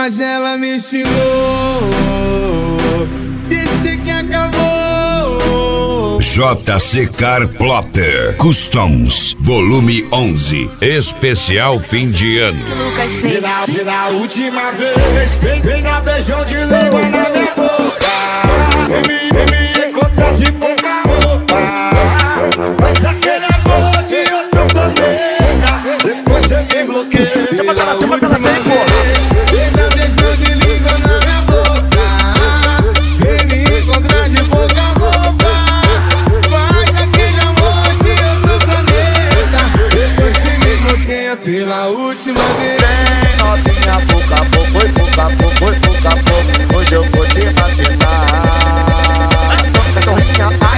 mas ela me xingou, disse que acabou. JC Car Plotter Customs, volume 11, especial fim de ano. Pela última vez, vem dar beijão de língua na minha boca. Vem me encontrar de pouca roupa, mas aquele amor de outro planeta, depois você me bloqueia. Pela última vez, vem dar beijão de língua na minha boca. Vem me encontrar de pouca roupa, faz aquele amor de outro planeta, depois você me bloqueia. Pela última vez. Vem novinha, pouco a pouco, foi pouco a pouco, foi pouco a pouco, hoje eu vou te vacinar. Cachorrinha, ai,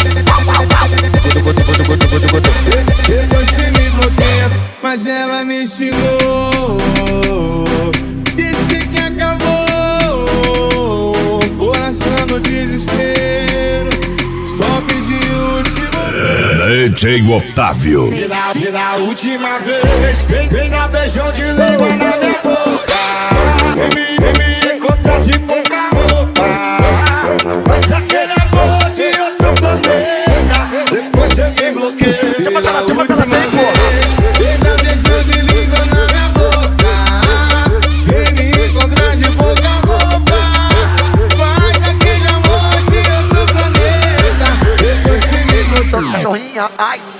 depois você me bloqueia, mas ela me xingou, disse que acabou. Coração no desespero, só pedi o último. DJ Otávio. Pela última vez, vem dar beijão de língua na minha boca. Vem me encontrar de pouca roupa, mas aquele amor de outro planeta, depois você me bloqueia. Pela última vez, vem dar beijão de língua na minha boca. Vem me encontrar de pouca roupa, faz aquele amor de outro planeta, depois você me bloqueia. cachorrinha, ai.